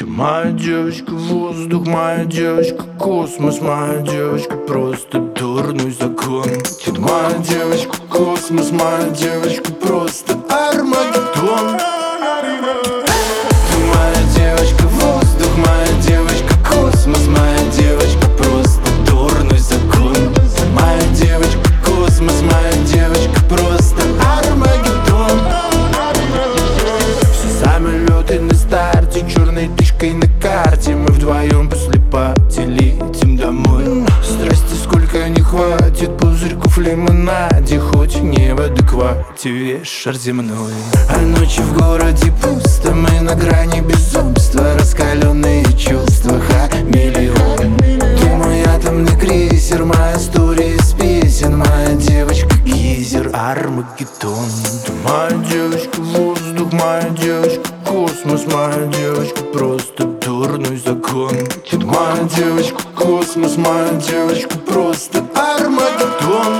Ты моя девочка, воздух, моя девочка, космос, моя девочка, просто дурной закон. Ты моя девочка, космос, моя девочка, просто Армагеддон. Ты моя девочка, воздух, моя девочка, космос, моя девочка, просто дурной закон. Моя девочка, космос, моя девочка, просто Армагеддон. Все самолеты на старте, черной тычкой на карте. Мы вдвоем после пати летим домой. Страсти сколько не хватит пузырьков в лимонаде, хоть не в адеквате весь шар земной. А ночи в городе пусто, мы на грани безумства, раскаленные чувства, хамелеон. Ты мой атомный крейсер, моя история из песен, моя девочка гейзер, Армагеддон. Ты моя девочка, воздух, моя девочка, космос, моя девочка, просто дурной закон. Ты моя девочка, космос, моя девочка, просто Армагеддон.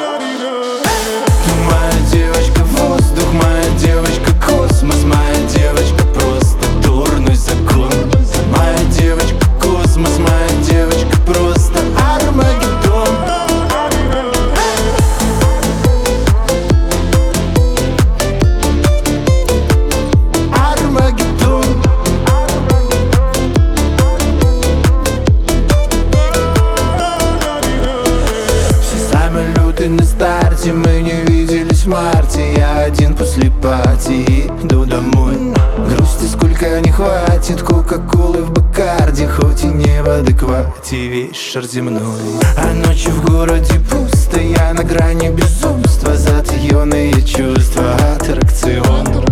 Ты моя девочка, воздух, моя девочка, космос, моя девочка, просто дурной закон. Моя девочка, космос, моя девочка, просто Армагеддон. Армагеддон. Все самолеты на старте, мы не виделись в марте. Я один после пати иду домой. Грусти сколько не хватит, кока-колы в Бакарде, хоть и не в адеквате весь шар земной. А ночи в городе пусто, я на грани безумства, затаённые чувства, аттракцион.